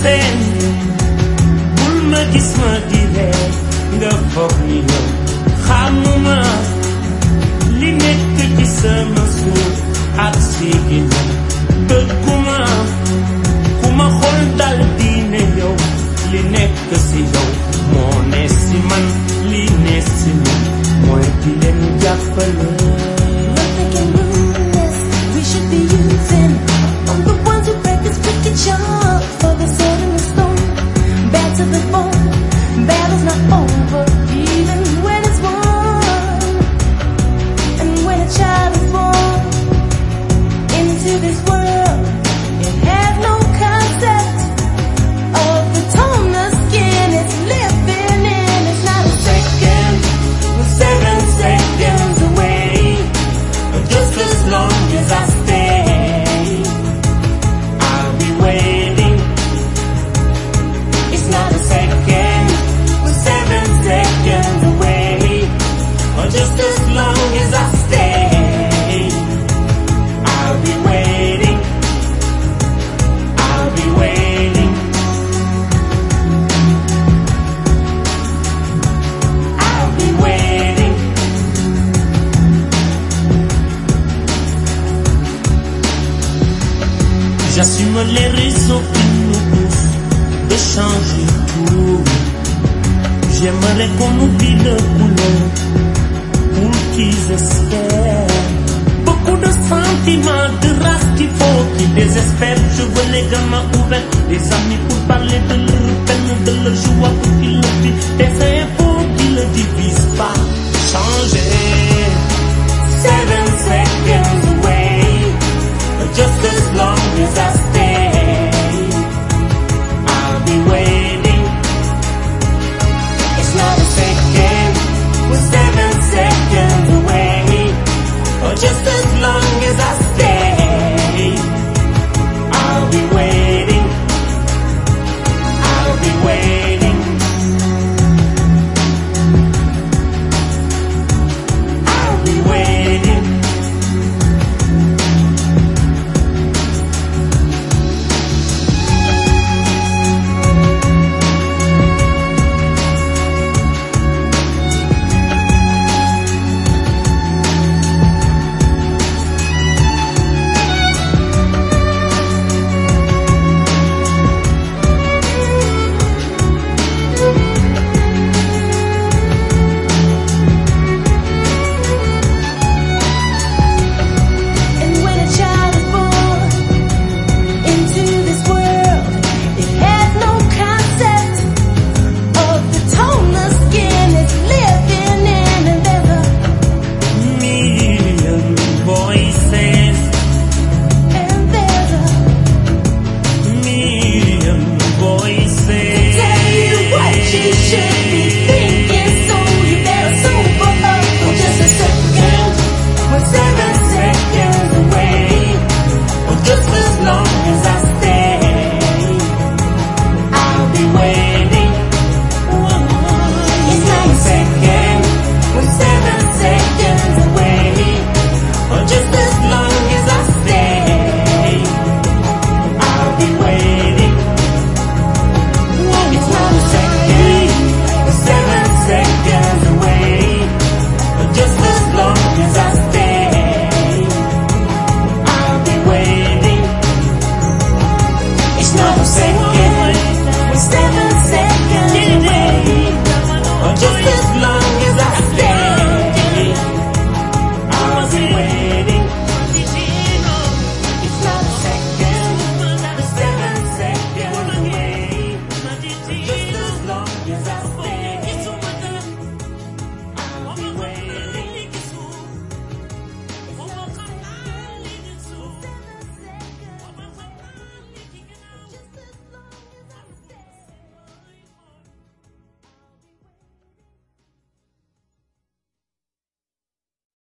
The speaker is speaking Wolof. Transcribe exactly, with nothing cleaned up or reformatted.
seen bul ma gis ma di ree nga foog ni yow xamuma li nekk ci sama suuf ak si ginnaaw dëgguma ku ma xool dal di ne yow li nekk si yow moo ne si man li ne si man mooy di leen jàppale. J'assume les raisons qui nous poussent de changer tout. J'aimerais qu'on oublie le couleur pour qu'ils espèrent. Beaucoup de sentiments, de race qu'il faut qu'ils désespèrent. Je veux les gamins ouverts